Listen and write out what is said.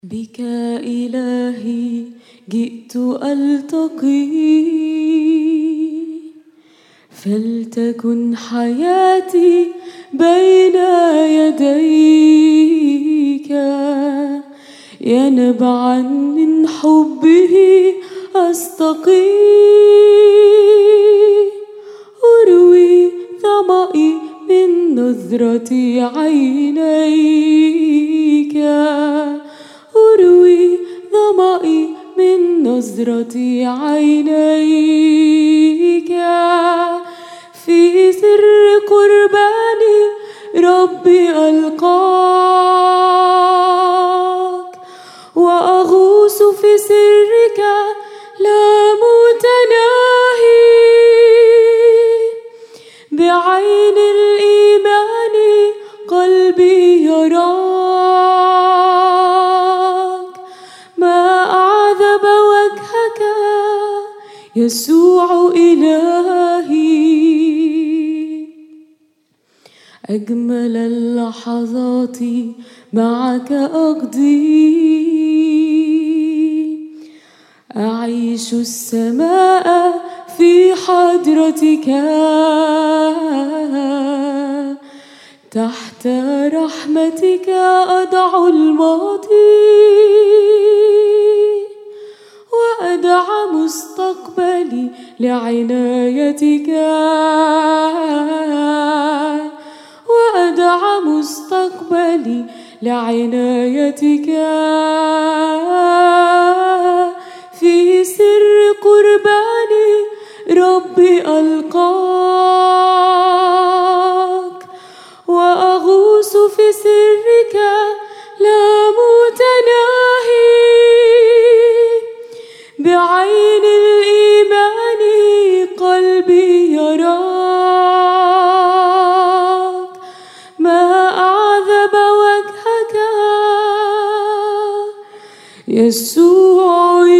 بك إلهي جئت ألتقي، فلتكن حياتي بين يديك، ينبعا من حبه أستقي، أروي ظمئي من نظرة عينيك، أروي ظمئي من نظرة عينيك، في سر قرباني ربي ألقاك، وأغوص في سرك لا متناهي، بعين الإيمان قلبي يراك، ما أعذب وجهك يسوع إلهي، أجمل اللحظات معك أقضي، أعيش السماء في حضرتك، تحت رحمتك أضع الماضي، وأدع مستقبلي لعنايتك، وأدع مستقبلي لعنايتك، في سر قرباني ربي ألقاك، وأغوص في سرك لا متناهي، بعين الإيمان قلبي يراك، ما أعذب وجهك يسوع